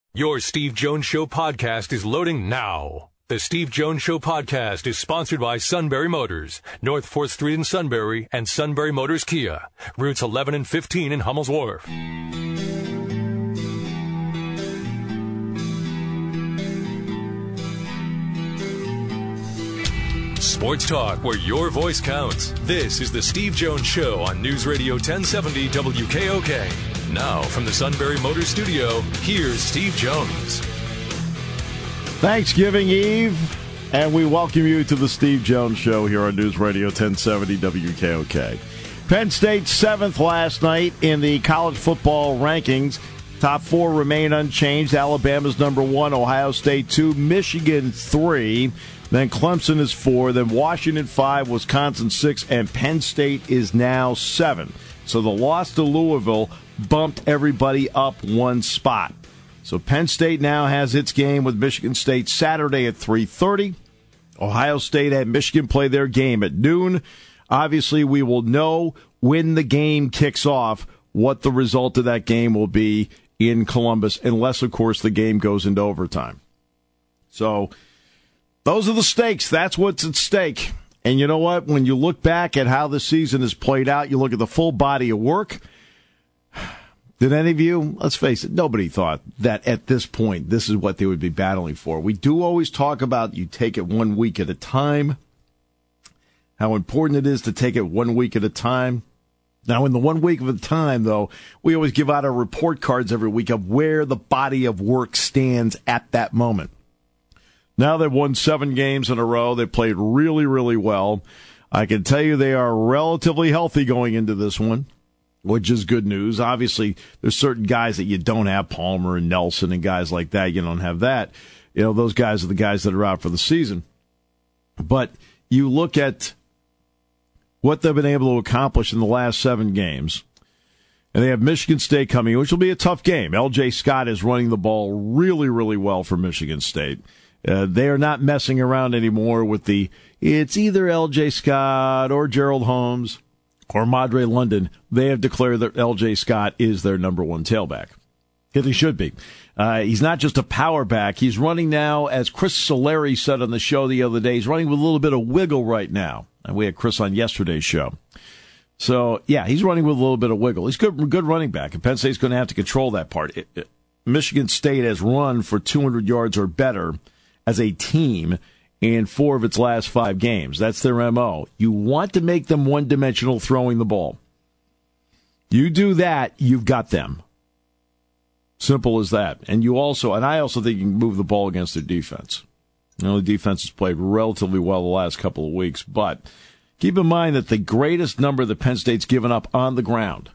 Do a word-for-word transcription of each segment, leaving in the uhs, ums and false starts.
Your Steve Jones Show podcast is loading now. The Steve Jones Show podcast is sponsored by Sunbury Motors, North fourth Street in Sunbury, and Sunbury Motors Kia, routes eleven and fifteen in Hummel's Wharf. Sports talk where your voice counts. This is the Steve Jones Show on News Radio ten seventy W K O K. Now, from the Sunbury Motors Studio, here's Steve Jones. Thanksgiving Eve, and we welcome you to the Steve Jones Show here on News Radio ten seventy W K O K. Penn State seventh last night in the college football rankings. Top four remain unchanged. Alabama's number one, Ohio State two, Michigan three. Then Clemson is four, then Washington five, Wisconsin six, and Penn State is now seven. So the loss to Louisville bumped everybody up one spot. So Penn State now has its game with Michigan State Saturday at three thirty. Ohio State and Michigan play their game at noon. Obviously, we will know when the game kicks off what the result of that game will be in Columbus, unless, of course, the game goes into overtime. So those are the stakes. That's what's at stake. And you know what? When you look back at how the season has played out, you look at the full body of work. Did any of you, let's face it, nobody thought that at this point this is what they would be battling for. We do always talk about you take it one week at a time, how important it is to take it one week at a time. Now, in the one week of a time, though, we always give out our report cards every week of where the body of work stands at that moment. Now they've won seven games in a row. They played really, really well. I can tell you they are relatively healthy going into this one, which is good news. Obviously, there's certain guys that you don't have, Palmer and Nelson and guys like that. You don't have that. You know, those guys are the guys that are out for the season. But you look at what they've been able to accomplish in the last seven games, and they have Michigan State coming, which will be a tough game. L J Scott is running the ball really, really well for Michigan State. Uh, they are not messing around anymore with the, it's either L J Scott or Gerald Holmes or Madre London. They have declared that L J Scott is their number one tailback. Because he should be. Uh, he's not just a power back. He's running now, as Chris Solari said on the show the other day, he's running with a little bit of wiggle right now. And we had Chris on yesterday's show. So, yeah, he's running with a little bit of wiggle. He's good, good running back, and Penn State's going to have to control that part. It, it, Michigan State has run for two hundred yards or better as a team in four of its last five games. That's their M O. You want to make them one-dimensional throwing the ball. You do that, you've got them. Simple as that. And you also, and I also think you can move the ball against their defense. You know, the defense has played relatively well the last couple of weeks, but keep in mind that the greatest number that Penn State's given up on the ground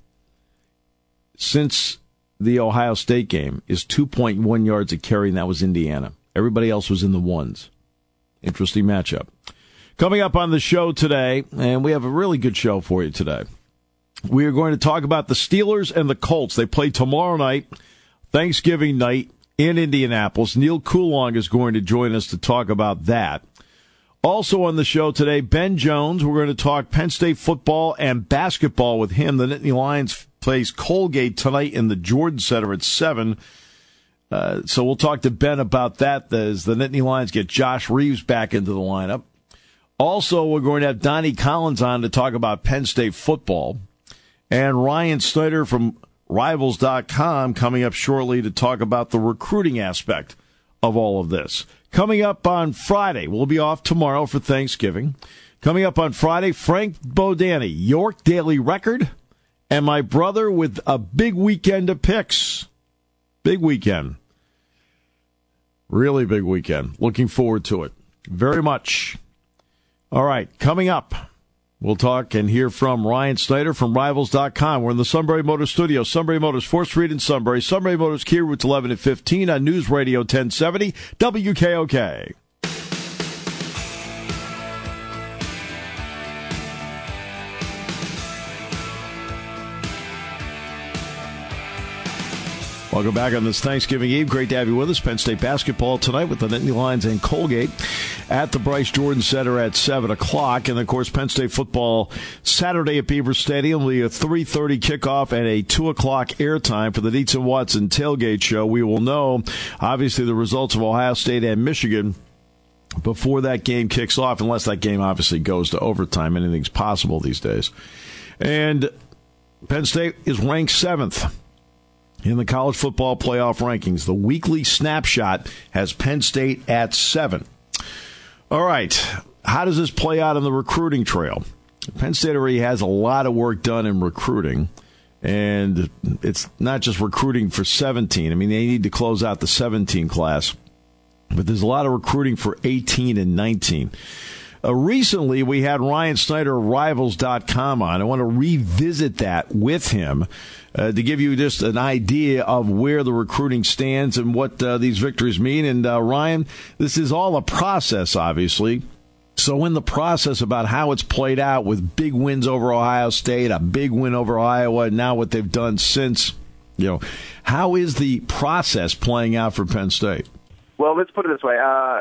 since the Ohio State game is two point one yards a carry, and that was Indiana. Everybody else was in the ones. Interesting matchup. Coming up on the show today, and we have a really good show for you today. We are going to talk about the Steelers and the Colts. They play tomorrow night, Thanksgiving night, in Indianapolis. Neil Coulong is going to join us to talk about that. Also on the show today, Ben Jones. We're going to talk Penn State football and basketball with him. The Nittany Lions plays Colgate tonight in the Jordan Center at seven. Uh, so we'll talk to Ben about that as the Nittany Lions get Josh Reeves back into the lineup. Also, we're going to have Donnie Collins on to talk about Penn State football. And Ryan Snyder from Rivals dot com coming up shortly to talk about the recruiting aspect of all of this. Coming up on Friday, we'll be off tomorrow for Thanksgiving. Coming up on Friday, Frank Bodani, York Daily Record, and my brother with a big weekend of picks. Big weekend. Really big weekend. Looking forward to it very much. All right, coming up, we'll talk and hear from Ryan Snyder from Rivals dot com. We're in the Sunbury Motors studio. Sunbury Motors, fourth Street in Sunbury. Sunbury Motors, Kia, routes eleven and fifteen on News Radio ten seventy W K O K. Welcome back on this Thanksgiving Eve. Great to have you with us. Penn State basketball tonight with the Nittany Lions and Colgate at the Bryce Jordan Center at seven o'clock. And, of course, Penn State football Saturday at Beaver Stadium will be a three thirty kickoff and a two o'clock airtime for the Dietz and Watson tailgate show. We will know, obviously, the results of Ohio State and Michigan before that game kicks off, unless that game obviously goes to overtime. Anything's possible these days. And Penn State is ranked seventh in the college football playoff rankings. The weekly snapshot has Penn State at seven. All right, how does this play out on the recruiting trail? Penn State already has a lot of work done in recruiting, and it's not just recruiting for seventeen. I mean, they need to close out the seventeen class, but there's a lot of recruiting for eighteen and nineteen. Uh, recently, we had Ryan Snyder of Rivals dot com on. I want to revisit that with him uh, to give you just an idea of where the recruiting stands and what uh, these victories mean. And, uh, Ryan, this is all a process, obviously. So in the process about how it's played out with big wins over Ohio State, a big win over Iowa, and now what they've done since, you know, how is the process playing out for Penn State? Well, let's put it this way. Uh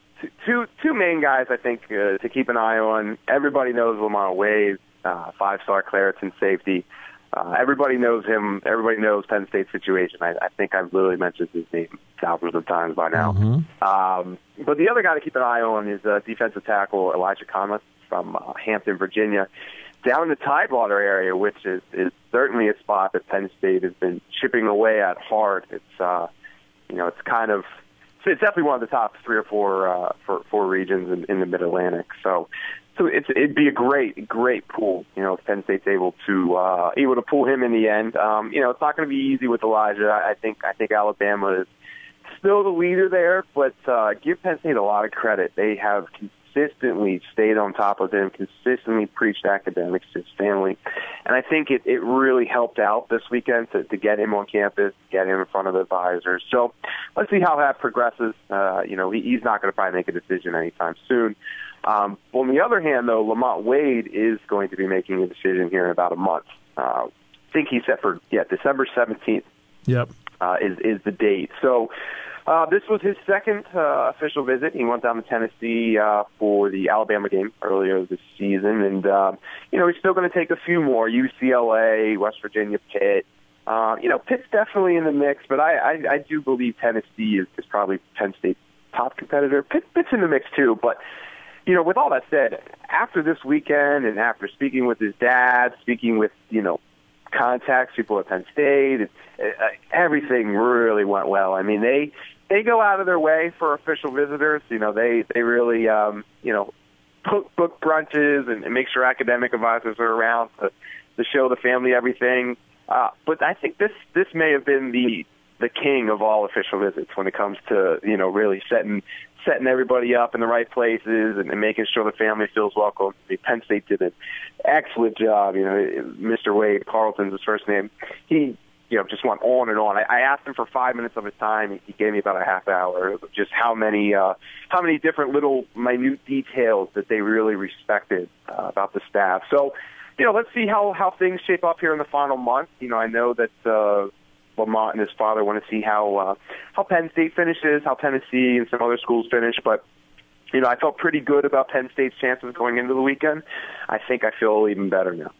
Two two main guys, I think, uh, to keep an eye on. Everybody knows Lamont Wade, uh, five-star Clareton safety. Uh, everybody knows him. Everybody knows Penn State's situation. I, I think I've literally mentioned his name thousands of times by now. Mm-hmm. Um, but the other guy to keep an eye on is uh, defensive tackle Elijah Conleth from uh, Hampton, Virginia, down in the Tidewater area, which is, is certainly a spot that Penn State has been chipping away at hard. It's uh, you know, it's kind of So it's definitely one of the top three or four uh, for, four regions in, in the Mid-Atlantic. So, so it's, it'd be a great, great pool. You know, if Penn State's able to uh, able to pull him in the end. Um, you know, it's not going to be easy with Elijah. I think I think Alabama is still the leader there, but uh, give Penn State a lot of credit. They have consistently stayed on top of him, consistently preached academics to his family. And I think it, it really helped out this weekend to, to get him on campus, get him in front of the advisors. So let's see how that progresses. Uh, you know, he, he's not going to probably make a decision anytime soon. Um, on the other hand, though, Lamont Wade is going to be making a decision here in about a month. Uh, I think he's set for, yeah, December seventeenth. Yep. Uh, is, is the date. So, Uh, this was his second uh, official visit. He went down to Tennessee uh, for the Alabama game earlier this season. And, uh, you know, he's still going to take a few more, U C L A, West Virginia, Pitt. Uh, you know, Pitt's definitely in the mix, but I, I, I do believe Tennessee is, is probably Penn State's top competitor. Pitt, Pitt's in the mix, too. But, you know, with all that said, after this weekend and after speaking with his dad, speaking with, you know, contacts, people at Penn State, it, uh, everything really went well. I mean, they they go out of their way for official visitors. You know, they they really um, you know book, book brunches and, and make sure academic advisors are around to, to show the family everything. Uh, but I think this this may have been the the king of all official visits when it comes to you know really setting setting everybody up in the right places and, and making sure the family feels welcome. I mean, Penn State did an excellent job. You know, Mister Wade, Carlton's his first name. He, you know, just went on and on. I, I asked him for five minutes of his time. He gave me about a half hour of just how many, uh, how many different little minute details that they really respected uh, about the staff. So, you know, let's see how, how things shape up here in the final month. You know, I know that, uh, Lamont and his father want to see how uh, how Penn State finishes, how Tennessee and some other schools finish. But, you know, I felt pretty good about Penn State's chances going into the weekend. I think I feel even better now.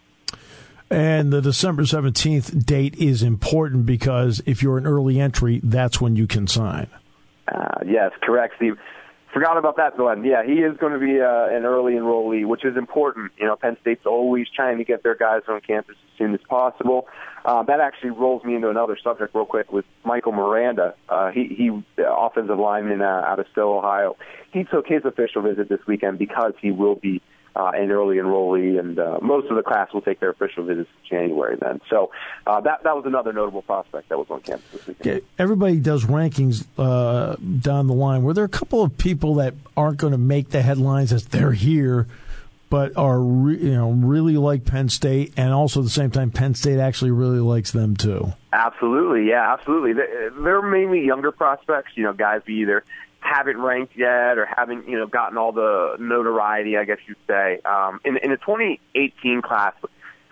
And the December seventeenth date is important because if you're an early entry, that's when you can sign. Uh, yes, correct, Steve. Forgot about that, Glenn. Yeah, he is going to be uh, an early enrollee, which is important. You know, Penn State's always trying to get their guys on campus as soon as possible. Uh, that actually rolls me into another subject real quick with Michael Miranda. Uh, he, he uh, offensive lineman uh, out of Still, Ohio. He took his official visit this weekend because he will be uh, an early enrollee, and uh, most of the class will take their official visits in January then. So uh, that that was another notable prospect that was on campus this weekend. Yeah, everybody does rankings uh, down the line. Were there a couple of people that aren't going to make the headlines as they're here, but are re- you know really like Penn State, and also at the same time Penn State actually really likes them too? Absolutely, yeah, absolutely. They're mainly younger prospects, you know, guys we either haven't ranked yet or haven't, you know, gotten all the notoriety, I guess you'd say. Um, in, in the twenty eighteen class,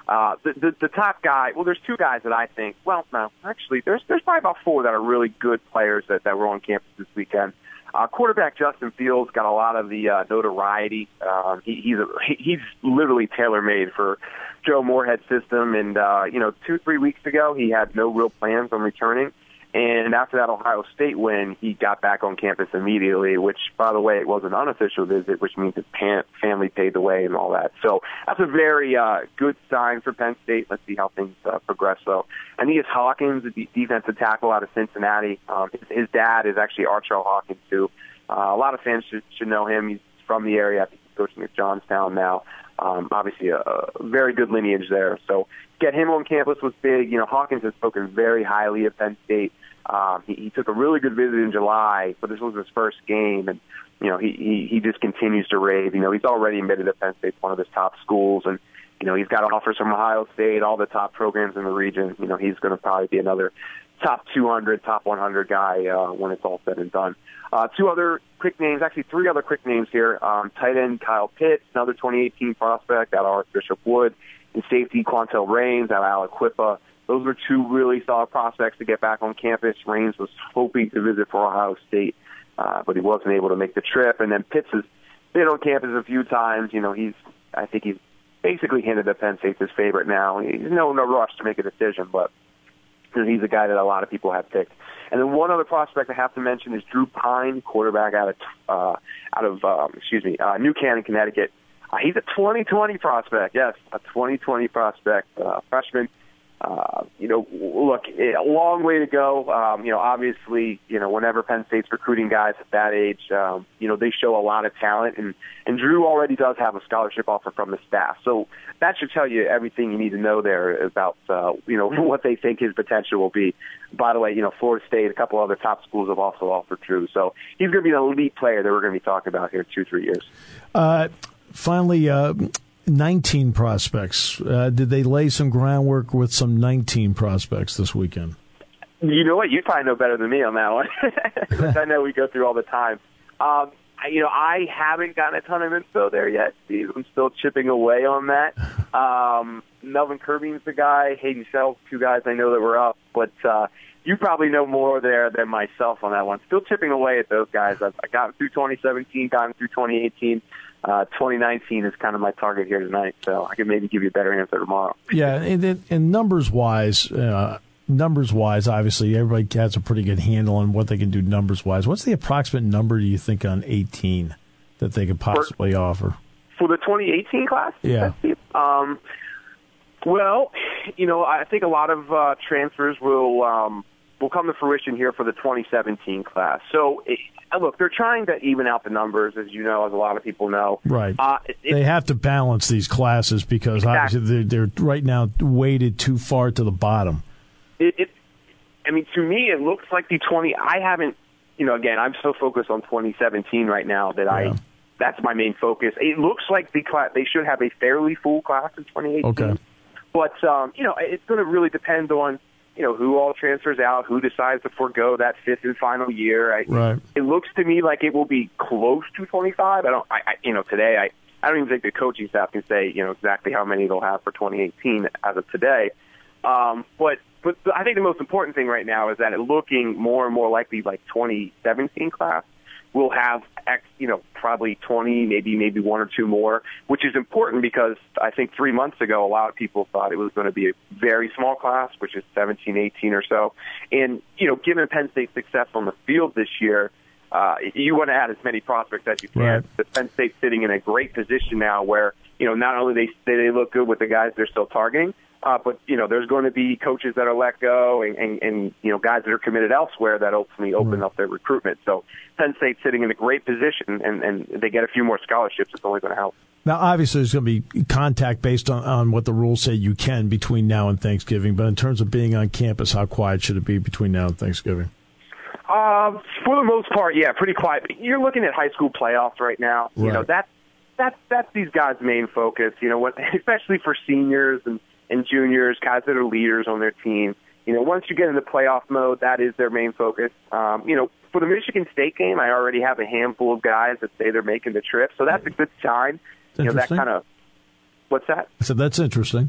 Uh, the, the the top guy, well, there's two guys that I think. Well, no, actually, there's there's probably about four that are really good players that, that were on campus this weekend. Uh, quarterback Justin Fields got a lot of the uh, notoriety. Um, he, he's a, he's literally tailor-made for Joe Moorhead's system. And uh, you know, two three weeks ago, he had no real plans on returning. And after that Ohio State win, he got back on campus immediately, which, by the way, it was an unofficial visit, which means his parent, family paid the way and all that. So that's a very uh, good sign for Penn State. Let's see how things uh, progress, though. Aeneas Hawkins, the defensive tackle out of Cincinnati. Um, his, his dad is actually Archell Hawkins, too. Uh, a lot of fans should, should know him. He's from the area. I think he's coaching at Johnstown now. Um, obviously, a, a very good lineage there. So get him on campus was big. You know, Hawkins has spoken very highly of Penn State. Um, he, he took a really good visit in July, but this was his first game, and you know he, he he just continues to rave. You know, he's already admitted that Penn State's one of his top schools, and you know he's got offers from Ohio State, all the top programs in the region. You know, he's going to probably be another top two hundred, top one hundred guy uh, when it's all said and done. Uh, two other quick names, actually three other quick names here. Um, tight end Kyle Pitts, another twenty eighteen prospect out of Archbishop Wood, and safety Quantel Rains out of Aliquippa. Those were two really solid prospects to get back on campus. Rains was hoping to visit for Ohio State, uh, but he wasn't able to make the trip. And then Pitts has been on campus a few times. You know, he's I think he's basically hinted that Penn State's his favorite now. He's no no rush to make a decision, but he's a guy that a lot of people have picked. And then one other prospect I have to mention is Drew Pine, quarterback out of uh, out of um, excuse me uh, New Canaan, Connecticut. Uh, he's a twenty twenty prospect. Yes, a twenty twenty prospect, uh, freshman. Uh, you know, look, a long way to go. Um, you know, obviously, you know, whenever Penn State's recruiting guys at that age, um, you know, they show a lot of talent. And, and Drew already does have a scholarship offer from the staff. So that should tell you everything you need to know there about, uh, you know, what they think his potential will be. By the way, you know, Florida State, a couple other top schools have also offered Drew. So he's going to be the elite player that we're going to be talking about here in two, three years. Uh, finally, uh, nineteen prospects. Uh, did they lay some groundwork with some nineteen prospects this weekend? You know what? You probably know better than me on that one, which I know we go through all the time. Um, I, you know, I haven't gotten a ton of info there yet, Steve. I'm still chipping away on that. Um, Melvin Kirby's the guy. Hayden Sells, two guys I know that were up. But uh, you probably know more there than myself on that one. Still chipping away at those guys. I've, I got through twenty seventeen, got through twenty eighteen. Uh, twenty nineteen is kind of my target here tonight, so I can maybe give you a better answer tomorrow. Yeah, and, and numbers-wise, uh, numbers-wise, obviously, everybody has a pretty good handle on what they can do numbers-wise. What's the approximate number, do you think, on eighteen that they could possibly for, offer? For the twenty eighteen class? Yeah. Um, well, you know, I think a lot of uh, transfers will um, will come to fruition here for the twenty seventeen class. So, it, look, they're trying to even out the numbers, as you know, as a lot of people know. Right. Uh, it, they have to balance these classes because exactly. obviously they're, they're right now weighted too far to the bottom. It, it, I mean, to me, it looks like the twenty. I haven't, you know, again, I'm so focused on twenty seventeen right now that yeah. I. That's my main focus. It looks like the class, they should have a fairly full class in twenty eighteen. Okay. But um, you know, it's going to really depend on. You know, who all transfers out, who decides to forego that fifth and final year. I, right. It looks to me like it will be close to twenty-five. I don't, I, I, you know, today I, I don't even think the coaching staff can say, you know, exactly how many they'll have for twenty eighteen as of today. Um, but, but I think the most important thing right now is that it looking more and more likely like twenty seventeen class will have, you know, probably twenty, maybe maybe one or two more, which is important because I think three months ago a lot of people thought it was going to be a very small class, which is seventeen, eighteen or so. And, you know, given Penn State's success on the field this year, uh, you want to add as many prospects as you can. Right. But Penn State's sitting in a great position now where, you know, not only they they look good with the guys they're still targeting, Uh, but, you know, there's going to be coaches that are let go and, and, and, you know, guys that are committed elsewhere that ultimately open right. up their recruitment. So Penn State's sitting in a great position, and, and they get a few more scholarships. It's only going to help. Now, obviously, there's going to be contact based on, on what the rules say you can between now and Thanksgiving. But in terms of being on campus, how quiet should it be between now and Thanksgiving? Uh, for the most part, yeah, pretty quiet. You're looking at high school playoffs right now. Right. You know, that's, that's, that's these guys' main focus, you know, what, especially for seniors and and juniors, guys that are leaders on their team. You know, once you get into playoff mode, that is their main focus. Um, you know, for the Michigan State game, I already have a handful of guys that say they're making the trip, so that's a good sign. You know, that kind of, what's that? I said, that's interesting.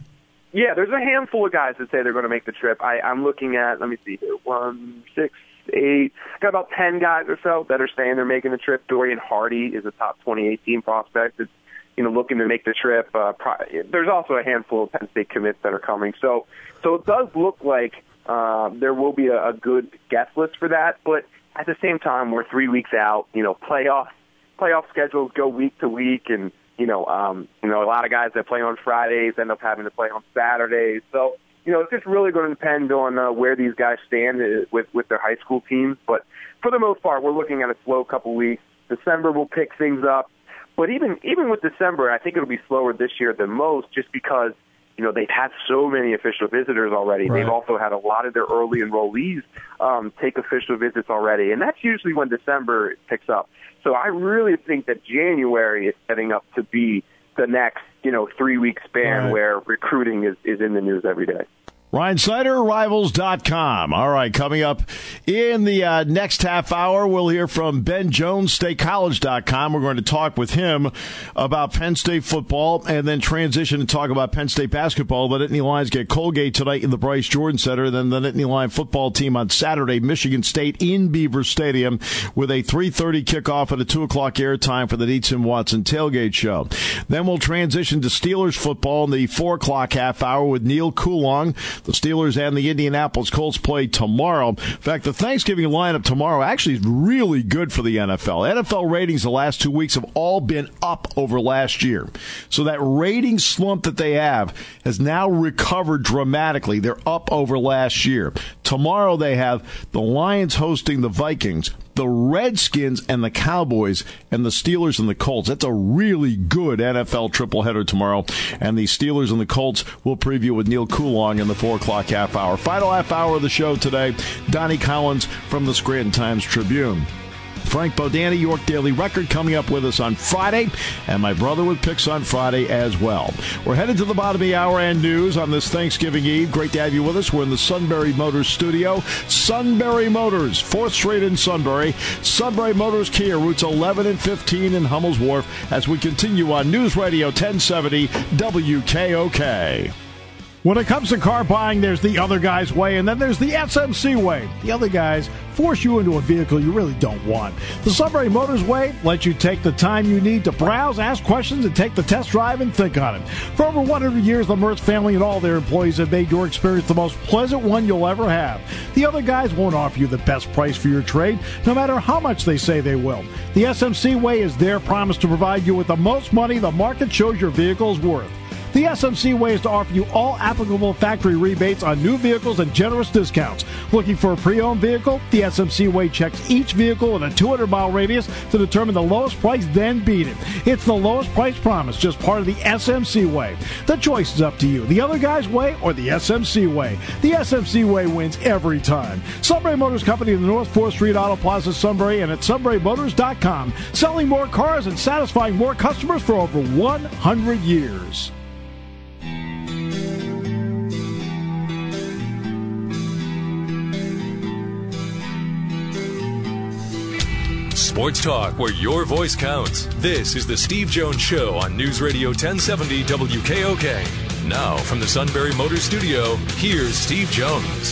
Yeah, there's a handful of guys that say they're going to make the trip. I, I'm looking at, let me see here, one, six, eight, got about ten guys or so that are saying they're making the trip. Dorian Hardy is a top twenty eighteen prospect that's, you know, looking to make the trip. Uh, pro- there's also a handful of Penn State commits that are coming. So, so it does look like uh, there will be a, a good guest list for that. But at the same time, we're three weeks out. You know, playoff playoff schedules go week to week, and you know, um, you know, a lot of guys that play on Fridays end up having to play on Saturdays. So, you know, it's just really going to depend on uh, where these guys stand with with their high school teams. But for the most part, we're looking at a slow couple weeks. December will pick things up. But even even with December, I think it'll be slower this year than most, just because, you know, they've had so many official visitors already. Right. They've also had a lot of their early enrollees um, take official visits already, and that's usually when December picks up. So I really think that January is setting up to be the next, you know, three-week span right. where recruiting is, is in the news every day. Ryan Snyder, Rivals dot com. All right, coming up in the uh, next half hour, we'll hear from Ben Jones, State College dot com. We're going to talk with him about Penn State football and then transition and talk about Penn State basketball. The Nittany Lions get Colgate tonight in the Bryce Jordan Center. Then the Nittany Lion football team on Saturday, Michigan State in Beaver Stadium with a three thirty kickoff and a two o'clock airtime for the Dietz and Watson tailgate show. Then we'll transition to Steelers football in the four o'clock half hour with Neil Coulong. The Steelers and the Indianapolis Colts play tomorrow. In fact, the Thanksgiving lineup tomorrow actually is really good for the N F L. N F L ratings the last two weeks have all been up over last year. So that rating slump that they have has now recovered dramatically. They're up over last year. Tomorrow they have the Lions hosting the Vikings, the Redskins and the Cowboys, and the Steelers and the Colts. That's a really good N F L tripleheader tomorrow. And the Steelers and the Colts will preview with Neil Coulong in the four o'clock half hour. Final half hour of the show today, Donnie Collins from the Scranton Times-Tribune. Frank Bodani, York Daily Record, coming up with us on Friday, and my brother with picks on Friday as well. We're headed to the bottom of the hour and news on this Thanksgiving Eve. Great to have you with us. We're in the Sunbury Motors studio. Sunbury Motors, fourth Street in Sunbury. Sunbury Motors Kia, routes eleven and fifteen in Hummel's Wharf, as we continue on News Radio ten seventy W K O K. When it comes to car buying, there's the other guy's way, and then there's the S M C way. The other guys force you into a vehicle you really don't want. The Sunbury Motors way lets you take the time you need to browse, ask questions, and take the test drive and think on it. For over one hundred years, the Mertz family and all their employees have made your experience the most pleasant one you'll ever have. The other guys won't offer you the best price for your trade, no matter how much they say they will. The S M C way is their promise to provide you with the most money the market shows your vehicle is worth. The S M C way is to offer you all applicable factory rebates on new vehicles and generous discounts. Looking for a pre-owned vehicle? The S M C way checks each vehicle in a two hundred mile radius to determine the lowest price, then beat it. It's the lowest price promise, just part of the S M C way. The choice is up to you. The other guy's way or the S M C way. The S M C way wins every time. Sunbury Motors Company in the North fourth Street Auto Plaza, Sunbury, and at Sunbury Motors dot com. Selling more cars and satisfying more customers for over one hundred years. Sports talk where your voice counts. This is the Steve Jones Show on News Radio ten seventy W K O K. Now from the Sunbury Motors Studio, here's Steve Jones.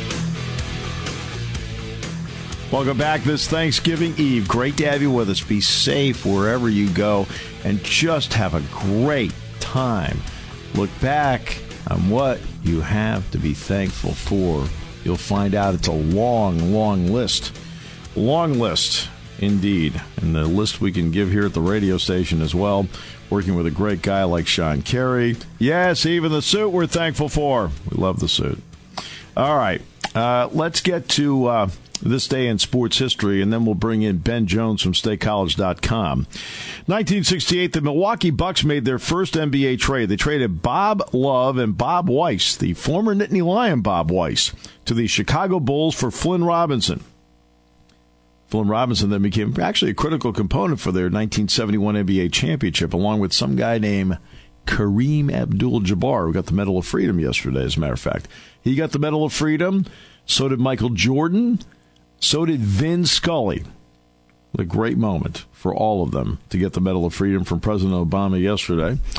Welcome back this Thanksgiving Eve. Great to have you with us. Be safe wherever you go and just have a great time. Look back on what you have to be thankful for. You'll find out it's a long, long list. Long list. Indeed. And the list we can give here at the radio station as well, working with a great guy like Sean Carey. Yes, even the suit we're thankful for. We love the suit. All right. Uh, let's get to uh, this day in sports history, and then we'll bring in Ben Jones from State College dot com. nineteen sixty-eight, the Milwaukee Bucks made their first N B A trade. They traded Bob Love and Bob Weiss, the former Nittany Lion Bob Weiss, to the Chicago Bulls for Flynn Robinson. Flynn Robinson then became actually a critical component for their nineteen seventy-one N B A championship, along with some guy named Kareem Abdul-Jabbar, who got the Medal of Freedom yesterday, as a matter of fact. He got the Medal of Freedom. So did Michael Jordan. So did Vin Scully. What a great moment for all of them to get the Medal of Freedom from President Obama yesterday.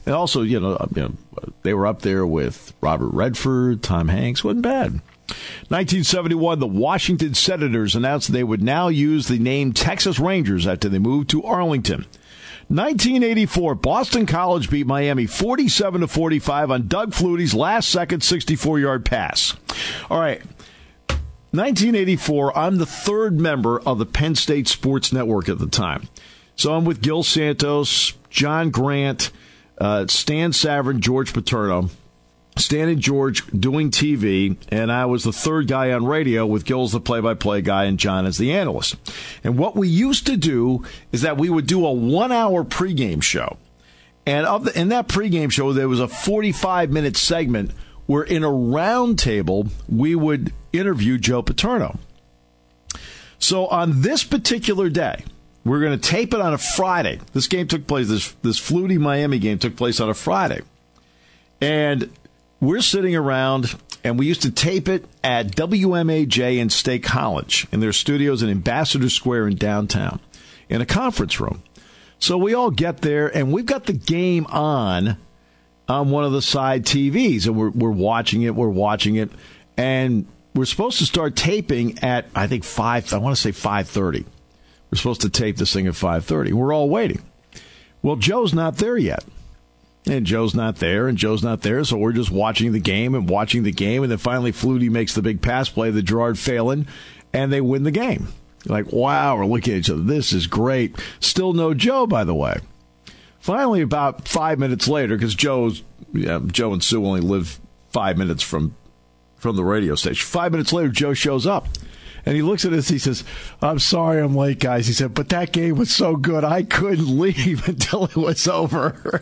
And also, you know, you know, they were up there with Robert Redford, Tom Hanks. Wasn't bad. nineteen seventy-one, the Washington Senators announced they would now use the name Texas Rangers after they moved to Arlington. nineteen eighty-four, Boston College beat Miami forty-seven to forty-five on Doug Flutie's last-second sixty-four-yard pass. All right, nineteen eighty-four, I'm the third member of the Penn State Sports Network at the time. So I'm with Gil Santos, John Grant, uh, Stan Savran, George Paterno. Stan and George doing T V, and I was the third guy on radio with Gil as the play-by-play guy and John as the analyst. And what we used to do is that we would do a one-hour pregame show. And of the, in that pregame show, there was a forty-five minute segment where in a round table, we would interview Joe Paterno. So on this particular day, we're going to tape it on a Friday. This game took place, this, this Flutie-Miami game took place on a Friday. And we're sitting around, and we used to tape it at W M A J and State College in their studios in Ambassador Square in downtown in a conference room. So we all get there, and we've got the game on on one of the side T Vs, and we're, we're watching it, we're watching it, and we're supposed to start taping at, I think, five, I want to say five thirty. We're supposed to tape this thing at five thirty. We're all waiting. Well, Joe's not there yet. And Joe's not there, and Joe's not there, so we're just watching the game and watching the game, and then finally Flutie makes the big pass play to Gerard Phelan, and they win the game. Like, wow, we're looking at each other. This is great. Still no Joe, by the way. Finally, about five minutes later, because Joe's, yeah, Joe and Sue only live five minutes from from the radio station. Five minutes later, Joe shows up. And he looks at us, he says, I'm sorry I'm late, guys. He said, but that game was so good, I couldn't leave until it was over.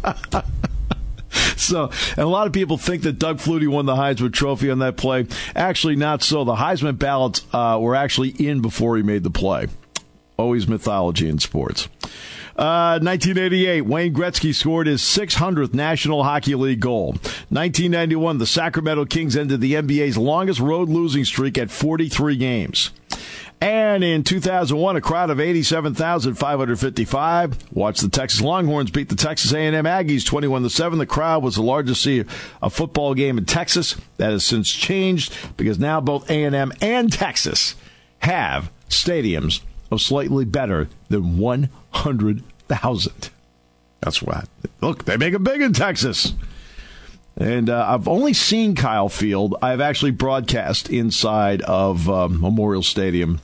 So, and a lot of people think that Doug Flutie won the Heisman Trophy on that play. Actually, not so. The Heisman ballots uh, were actually in before he made the play. Always mythology in sports. Uh, nineteen eighty-eight, Wayne Gretzky scored his six hundredth National Hockey League goal. nineteen ninety-one, the Sacramento Kings ended the N B A's longest road losing streak at forty-three games. And in two thousand one, a crowd of eighty-seven thousand five hundred fifty-five watched the Texas Longhorns beat the Texas A and M Aggies twenty-one to seven. The crowd was the largest to see a football game in Texas. That has since changed because now both A and M and Texas have stadiums of slightly better than one hundred thousand. That's right. Look, they make them big in Texas. And uh, I've only seen Kyle Field. I've actually broadcast inside of um, Memorial Stadium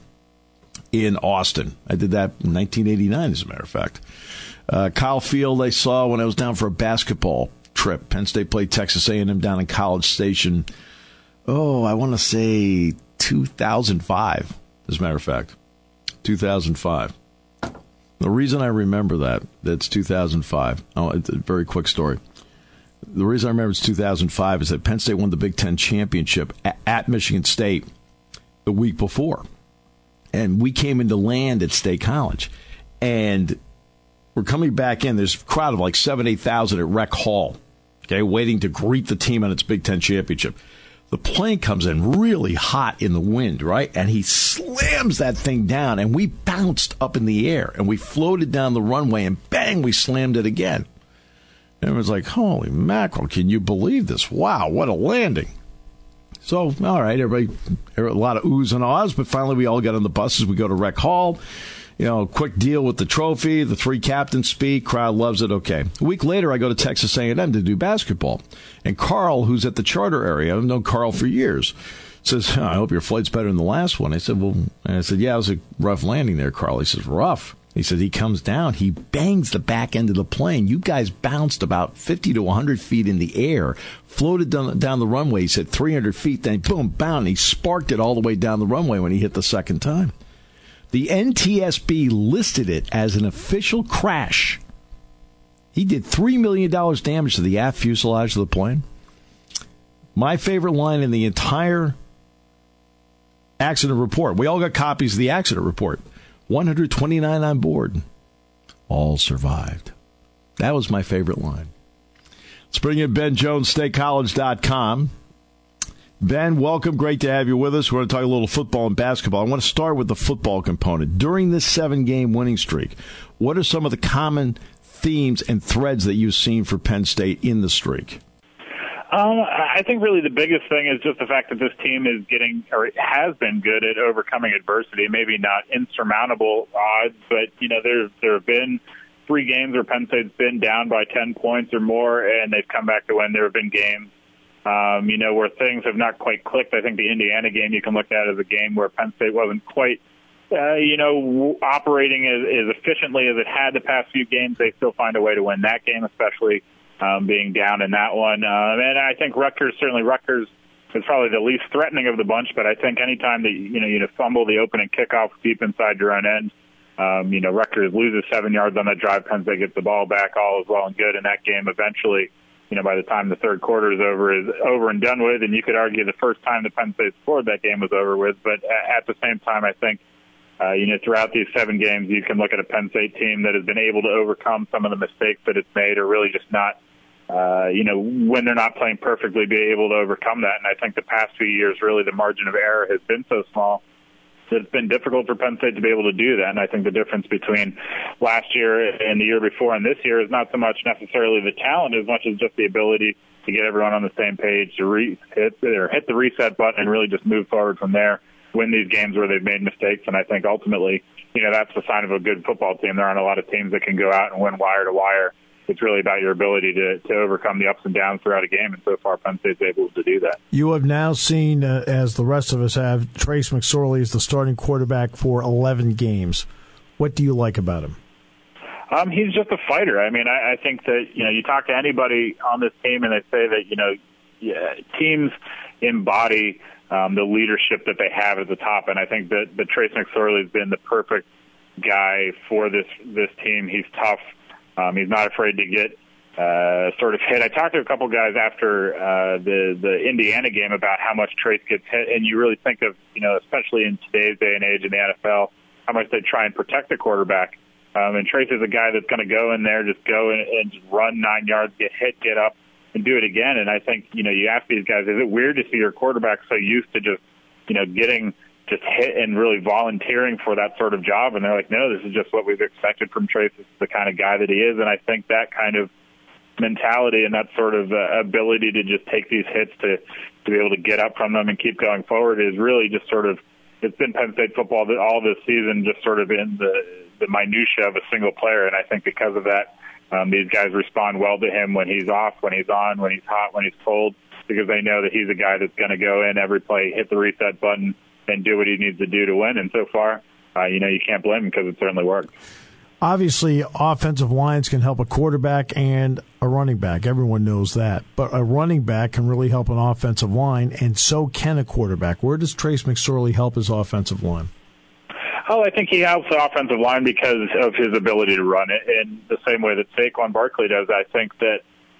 in Austin. I did that in nineteen eighty-nine, as a matter of fact. Uh, Kyle Field I saw when I was down for a basketball trip. Penn State played Texas A and M down in College Station. Oh, I want to say two thousand five, as a matter of fact. two thousand five. The reason I remember that, that's two thousand five. Oh, it's a very quick story. The reason I remember it's two thousand five is that Penn State won the Big Ten championship at, at Michigan State the week before. And we came into land at State College. And we're coming back in. There's a crowd of like seven, eight thousand at Rec Hall, okay, waiting to greet the team on its Big Ten championship. The plane comes in really hot in the wind, right? And he slams that thing down, and we bounced up in the air, and we floated down the runway, and bang, we slammed it again. Everyone's like, holy mackerel, can you believe this? Wow, what a landing. So, all right, everybody, a lot of oohs and ahs, but finally we all got on the buses. We go to Rec Hall. You know, quick deal with the trophy. The three captains speak. Crowd loves it. Okay. A week later, I go to Texas A and M to do basketball. And Carl, who's at the charter area, I've known Carl for years, says, oh, I hope your flight's better than the last one. I said, well, and I said, yeah, it was a rough landing there, Carl. He says, rough. He said, he comes down. He bangs the back end of the plane. You guys bounced about fifty to one hundred feet in the air, floated down, down the runway. He said three hundred feet, then boom, bound. He sparked it all the way down the runway when he hit the second time. The N T S B listed it as an official crash. He did three million dollars damage to the aft fuselage of the plane. My favorite line in the entire accident report. We all got copies of the accident report. one hundred twenty-nine on board. All survived. That was my favorite line. Let's bring in Ben Jones, state college dot com. Ben, welcome. Great to have you with us. We're going to talk a little football and basketball. I want to start with the football component. During this seven-game winning streak, what are some of the common themes and threads that you've seen for Penn State in the streak? Um, I think really the biggest thing is just the fact that this team is getting, or has been good at overcoming adversity. Maybe not insurmountable odds, but, you know, there, there have been three games where Penn State's been down by ten points or more, and they've come back to win. There have been games, um, you know, where things have not quite clicked. I think the Indiana game you can look at as a game where Penn State wasn't quite, uh, you know, operating as, as efficiently as it had the past few games. They still find a way to win that game, especially Um, being down in that one. Um, and I think Rutgers, certainly Rutgers is probably the least threatening of the bunch, but I think anytime that, you know, you fumble the opening kickoff deep inside your own end, um, you know, Rutgers loses seven yards on that drive, Penn State gets the ball back, all is well and good in that game. Eventually, you know, by the time the third quarter is over, is over and done with, and you could argue the first time that Penn State scored that game was over with, but at the same time, I think, Uh, you know, throughout these seven games, you can look at a Penn State team that has been able to overcome some of the mistakes that it's made, or really just not, uh, you know, when they're not playing perfectly, be able to overcome that. And I think the past few years, really, the margin of error has been so small that it's been difficult for Penn State to be able to do that. And I think the difference between last year and the year before and this year is not so much necessarily the talent as much as just the ability to get everyone on the same page, to re- hit, or hit the reset button and really just move forward from there. Win these games where they've made mistakes, and I think ultimately, you know, that's the sign of a good football team. There aren't a lot of teams that can go out and win wire to wire. It's really about your ability to, to overcome the ups and downs throughout a game, and so far Penn State's able to do that. You have now seen, uh, as the rest of us have, Trace McSorley is the starting quarterback for eleven games. What do you like about him? Um, he's just a fighter. I mean, I, I think that, you know, you talk to anybody on this team and they say that, you know, yeah, teams embody Um, the leadership that they have at the top. And I think that, that Trace McSorley has been the perfect guy for this this team. He's tough. Um, he's not afraid to get uh, sort of hit. I talked to a couple guys after uh, the, the Indiana game about how much Trace gets hit. And you really think of, you know, especially in today's day and age in the N F L, how much they try and protect the quarterback. Um, and Trace is a guy that's going to go in there, just go and, and just run nine yards, get hit, get up, and do it again. And I think, you know, you ask these guys, is it weird to see your quarterback so used to just, you know, getting just hit and really volunteering for that sort of job? And they're like, no, this is just what we've expected from Trace. This is the kind of guy that he is. And I think that kind of mentality and that sort of uh, ability to just take these hits to, to be able to get up from them and keep going forward is really just sort of, it's been Penn State football all this season, just sort of in the, the minutia of a single player. And I think because of that, Um, these guys respond well to him when he's off, when he's on, when he's hot, when he's cold, because they know that he's a guy that's going to go in every play, hit the reset button, and do what he needs to do to win. And so far, uh, you know, you can't blame him because it certainly worked. Obviously, offensive lines can help a quarterback and a running back. Everyone knows that. But a running back can really help an offensive line, and so can a quarterback. Where does Trace McSorley help his offensive line? Oh, I think he helps the offensive line because of his ability to run it in the same way that Saquon Barkley does. I think that,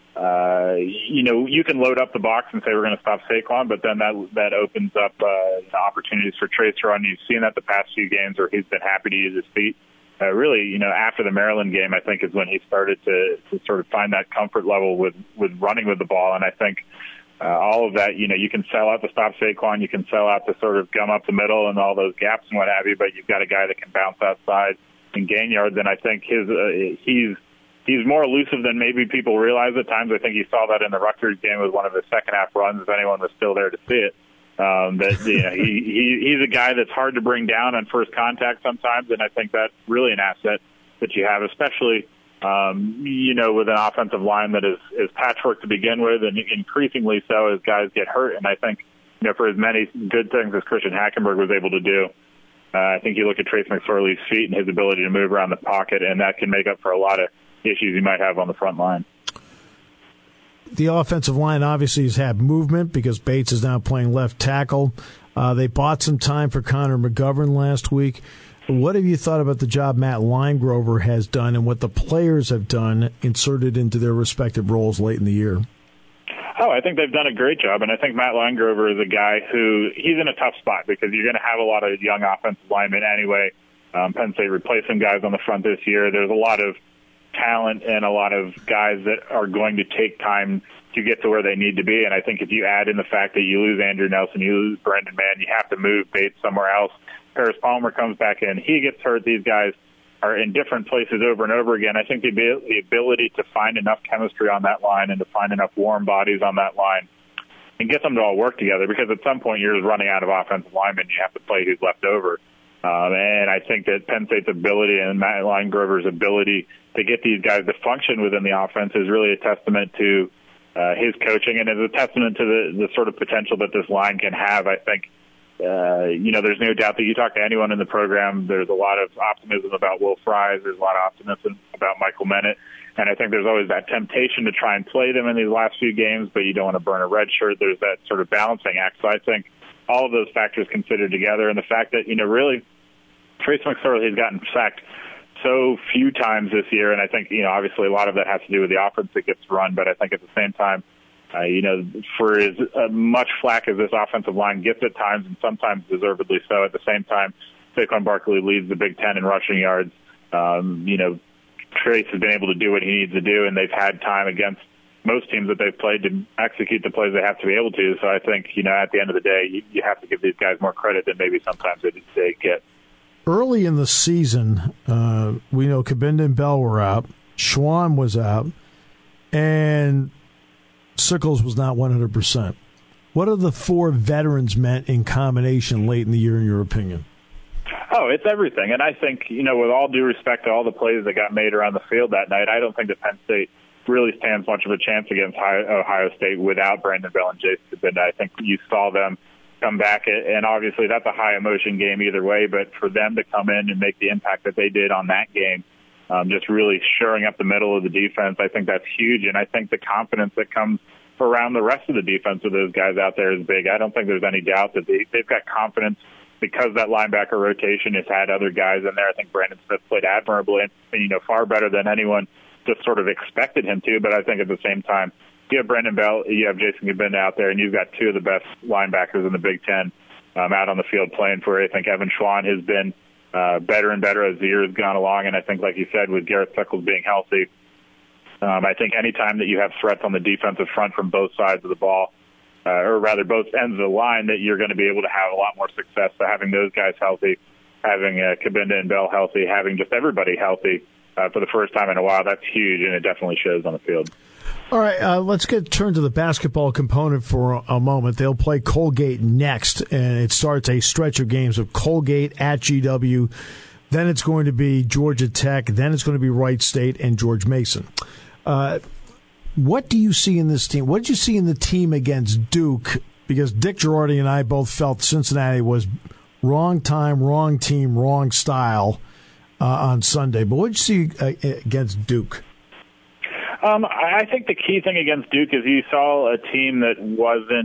uh, you know, you can load up the box and say we're going to stop Saquon, but then that that opens up uh, opportunities for Trace to run. You've seen that the past few games where he's been happy to use his feet. Uh, really, you know, after the Maryland game, I think is when he started to, to sort of find that comfort level with, with running with the ball. And I think Uh, all of that, you know, you can sell out to stop Saquon, you can sell out to sort of gum up the middle and all those gaps and what have you, but you've got a guy that can bounce outside and gain yards, and I think his uh, he's he's more elusive than maybe people realize at times. I think you saw that in the Rutgers game with one of his second half runs, if anyone was still there to see it. Um, that you know, he, he he's a guy that's hard to bring down on first contact sometimes, and I think that's really an asset that you have, especially Um, you know, with an offensive line that is, is patchwork to begin with, and increasingly so as guys get hurt. And I think, you know, for as many good things as Christian Hackenberg was able to do, uh, I think you look at Trace McSorley's feet and his ability to move around the pocket, and that can make up for a lot of issues you might have on the front line. The offensive line obviously has had movement because Bates is now playing left tackle. Uh, they bought some time for Connor McGovern last week. What have you thought about the job Matt Linegrover has done and what the players have done inserted into their respective roles late in the year? Oh, I think they've done a great job, and I think Matt Linegrover is a guy who he's in a tough spot because you're going to have a lot of young offensive linemen anyway. Um, Penn State replaced some guys on the front this year. There's a lot of talent and a lot of guys that are going to take time to get to where they need to be, and I think if you add in the fact that you lose Andrew Nelson, you lose Brendan Mann, you have to move Bates somewhere else. Paris Palmer comes back in. He gets hurt. These guys are in different places over and over again. I think the, the ability to find enough chemistry on that line and to find enough warm bodies on that line and get them to all work together, because at some point you're just running out of offensive linemen. You have to play who's left over. Um, and I think that Penn State's ability and Matt Linegrover's ability to get these guys to function within the offense is really a testament to uh, his coaching, and is a testament to the, the sort of potential that this line can have. I think, uh, you know, there's no doubt that you talk to anyone in the program, there's a lot of optimism about Will Fries, there's a lot of optimism about Michael Menet, and I think there's always that temptation to try and play them in these last few games, but you don't want to burn a red shirt. There's that sort of balancing act. So I think all of those factors considered together, and the fact that, you know, really Trace McSorley has gotten sacked so few times this year, and I think, you know, obviously a lot of that has to do with the offense that gets run, but I think at the same time, uh, you know, for as uh, much flack as this offensive line gets at times, and sometimes deservedly so, at the same time, Saquon Barkley leads the Big Ten in rushing yards. Um, you know, Trace has been able to do what he needs to do, and they've had time against most teams that they've played to execute the plays they have to be able to. So I think, you know, at the end of the day, you, you have to give these guys more credit than maybe sometimes they, they get. Early in the season, uh, we know Cabinda and Bell were out, Schwann was out, and Sickles was not one hundred percent. What are the four veterans meant in combination late in the year, in your opinion? Oh, it's everything. And I think, you know, with all due respect to all the plays that got made around the field that night, I don't think that Penn State really stands much of a chance against Ohio State without Brandon Bell and Jason Cabinda. I think you saw them come back, and obviously that's a high emotion game either way, but for them to come in and make the impact that they did on that game, um, just really shoring up the middle of the defense, I think that's huge. And I think the confidence that comes around the rest of the defense with those guys out there is big. I don't think there's any doubt that they, they've got confidence because that linebacker rotation has had other guys in there. I think Brandon Smith played admirably and, you know, far better than anyone just sort of expected him to. But I think at the same time, you have Brandon Bell, you have Jason Cabinda out there, and you've got two of the best linebackers in the Big Ten um, out on the field playing for it. I think Evan Schwann has been uh, better and better as the year has gone along, and I think, like you said, with Garrett Sickles being healthy, um, I think any time that you have threats on the defensive front from both sides of the ball, uh, or rather both ends of the line, that you're going to be able to have a lot more success. So having those guys healthy, having uh, Cabinda and Bell healthy, having just everybody healthy uh, for the first time in a while, that's huge, and it definitely shows on the field. All right, uh, let's get turned to the basketball component for a, a moment. They'll play Colgate next, and it starts a stretch of games of Colgate at G W. Then it's going to be Georgia Tech. Then it's going to be Wright State and George Mason. Uh, what do you see in this team? What did you see in the team against Duke? Because Dick Girardi and I both felt Cincinnati was wrong time, wrong team, wrong style uh, on Sunday. But what did you see uh, against Duke? Um, I think the key thing against Duke is you saw a team that wasn't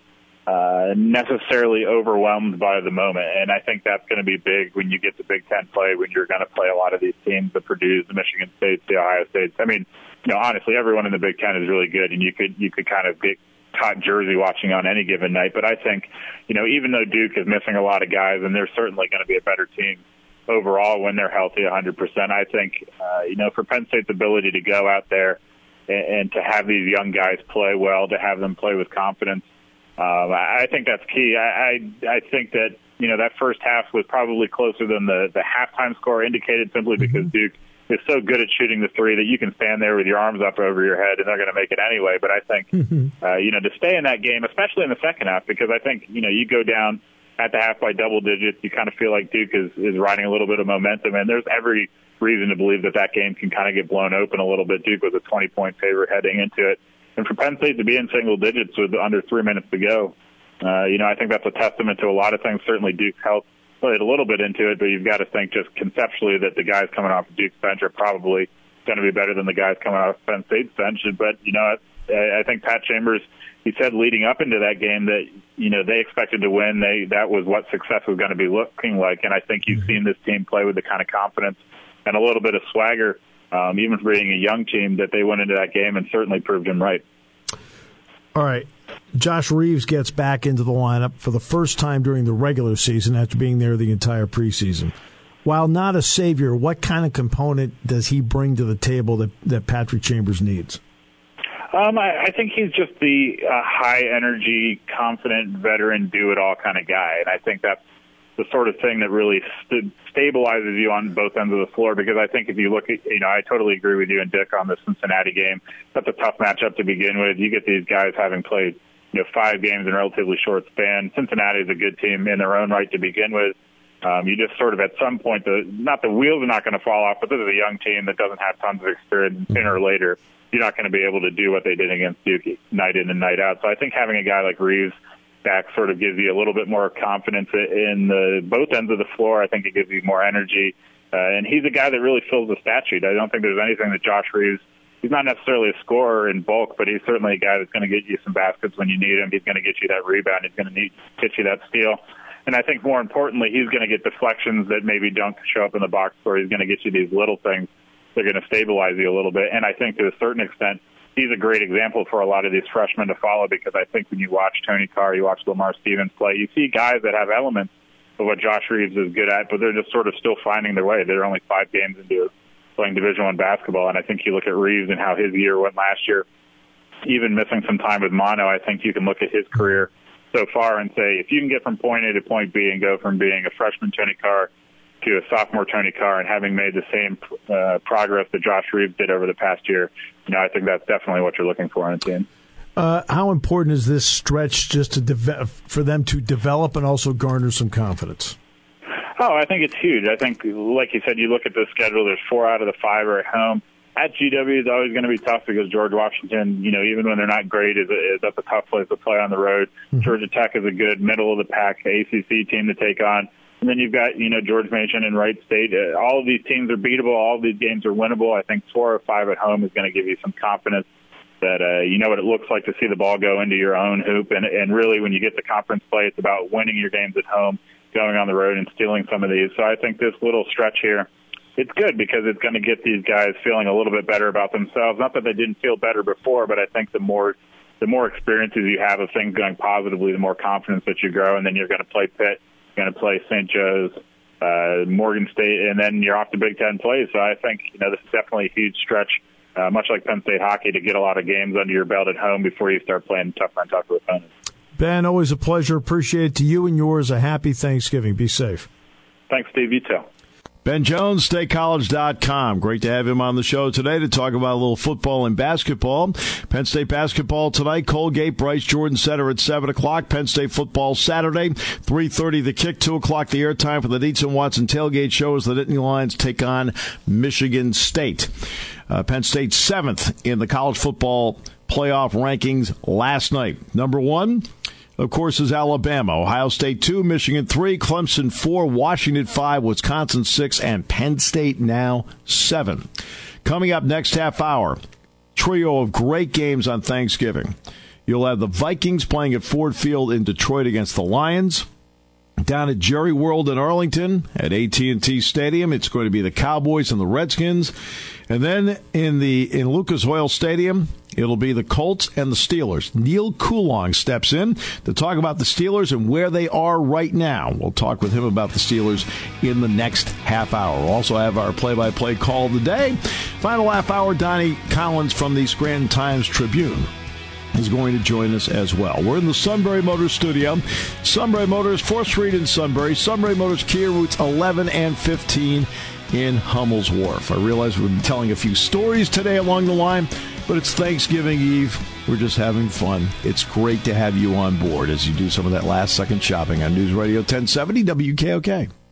uh, necessarily overwhelmed by the moment, and I think that's going to be big when you get to Big Ten play, when you're going to play a lot of these teams, the Purdue's, the Michigan States, the Ohio States. I mean, you know, honestly, everyone in the Big Ten is really good, and you could you could kind of get caught jersey watching on any given night. But I think, you know, even though Duke is missing a lot of guys, and they're certainly going to be a better team overall when they're healthy one hundred percent, I think, uh, you know, for Penn State's ability to go out there and, and to have these young guys play well, to have them play with confidence, um, I think that's key. I, I I think that, you know, that first half was probably closer than the, the halftime score indicated, simply because Duke is so good at shooting the three that you can stand there with your arms up over your head and they're going to make it anyway. But I think, uh, you know, to stay in that game, especially in the second half, because I think, you know, you go down at the half by double digits, you kind of feel like Duke is, is riding a little bit of momentum, and there's every reason to believe that that game can kind of get blown open a little bit. Duke was a twenty-point favorite heading into it. And for Penn State to be in single digits with under three minutes to go, uh, you know, I think that's a testament to a lot of things. Certainly Duke's health played a little bit into it, but you've got to think just conceptually that the guys coming off of Duke's bench are probably going to be better than the guys coming off Penn State's bench. But, you know, I, I think Pat Chambers, he said leading up into that game that, you know, they expected to win. They That was what success was going to be looking like. And I think you've seen this team play with the kind of confidence and a little bit of swagger, um, even for being a young team, that they went into that game and certainly proved him right. All right. Josh Reeves gets back into the lineup for the first time during the regular season after being there the entire preseason. While not a savior, what kind of component does he bring to the table that, that Patrick Chambers needs? Um, I, I think he's just the uh, high-energy, confident, veteran, do-it-all kind of guy, and I think that's the sort of thing that really st- stabilizes you on both ends of the floor. Because I think if you look at, you know, I totally agree with you and Dick on the Cincinnati game. That's a tough matchup to begin with. You get these guys having played, you know, five games in a relatively short span. Cincinnati is a good team in their own right to begin with. Um, you just sort of at some point, the not the wheels are not going to fall off, but this is a young team that doesn't have tons of experience. Sooner or later, you're not going to be able to do what they did against Duke night in and night out. So I think having a guy like Reeves back sort of gives you a little bit more confidence in the both ends of the floor. I think it gives you more energy. Uh, and he's a guy that really fills the stat sheet. I don't think there's anything that Josh Reeves, he's not necessarily a scorer in bulk, but he's certainly a guy that's going to get you some baskets when you need him. He's going to get you that rebound. He's going to need, get you that steal. And I think more importantly, he's going to get deflections that maybe don't show up in the box score. He's going to get you these little things that are going to stabilize you a little bit. And I think to a certain extent, he's a great example for a lot of these freshmen to follow, because I think when you watch Tony Carr, you watch Lamar Stevens play, you see guys that have elements of what Josh Reeves is good at, but they're just sort of still finding their way. They're only five games into playing Division One basketball. And I think you look at Reeves and how his year went last year, even missing some time with mono, I think you can look at his career so far and say, if you can get from point A to point B and go from being a freshman Tony Carr to a sophomore Tony Carr and having made the same uh, progress that Josh Reeves did over the past year, you know, I think that's definitely what you're looking for in a team. Uh, how important is this stretch just to de- for them to develop and also garner some confidence? Oh, I think it's huge. I think, like you said, you look at the schedule, there's four out of the five are at home. At G W is always going to be tough because George Washington, you know, even when they're not great, is, is that's a tough place to play on the road. Mm-hmm. Georgia Tech is a good middle-of-the-pack A C C team to take on. And then you've got, you know, George Mason and Wright State. Uh, all of these teams are beatable. All of these games are winnable. I think four or five at home is going to give you some confidence that uh, you know what it looks like to see the ball go into your own hoop. And, and really, when you get to conference play, it's about winning your games at home, going on the road, and stealing some of these. So I think this little stretch here, it's good because it's going to get these guys feeling a little bit better about themselves. Not that they didn't feel better before, but I think the more the more experiences you have of things going positively, the more confidence that you grow. And then you're going to play Pitt, you're going to play Saint Joe's, uh, Morgan State, and then you're off to Big Ten plays. So I think, you know, this is definitely a huge stretch, uh, much like Penn State hockey, to get a lot of games under your belt at home before you start playing tougher and tougher opponents. Ben, always a pleasure. Appreciate it to you and yours. A happy Thanksgiving. Be safe. Thanks, Steve. You too. Ben Jones, state college dot com. Great to have him on the show today to talk about a little football and basketball. Penn State basketball tonight, Colgate, Bryce Jordan Center at seven o'clock. Penn State football Saturday, three thirty the kick, two o'clock the airtime for the Dietz and Watson tailgate show as the Nittany Lions take on Michigan State. Uh, Penn State seventh in the college football playoff rankings last night. Number one, of course, is Alabama. Ohio State two, Michigan three, Clemson four, Washington five, Wisconsin six, and Penn State now seven. Coming up next half hour, trio of great games on Thanksgiving. You'll have the Vikings playing at Ford Field in Detroit against the Lions. Down at Jerry World in Arlington at A T and T Stadium, it's going to be the Cowboys and the Redskins. And then in the in Lucas Oil Stadium, it'll be the Colts and the Steelers. Neil Coulong steps in to talk about the Steelers and where they are right now. We'll talk with him about the Steelers in the next half hour. We'll also have our play-by-play call of the day. Final half hour, Donnie Collins from the Scranton Times-Tribune is going to join us as well. We're in the Sunbury Motors studio. Sunbury Motors, fourth Street in Sunbury. Sunbury Motors, Kia routes eleven and fifteen in Hummel's Wharf. I realize we've been telling a few stories today along the line, but it's Thanksgiving Eve. We're just having fun. It's great to have you on board as you do some of that last-second shopping on News Radio ten seventy W K O K.